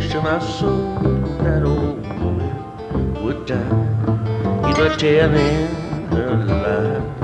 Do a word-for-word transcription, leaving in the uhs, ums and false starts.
sure my soul that old woman would die. Keep a telling her lies.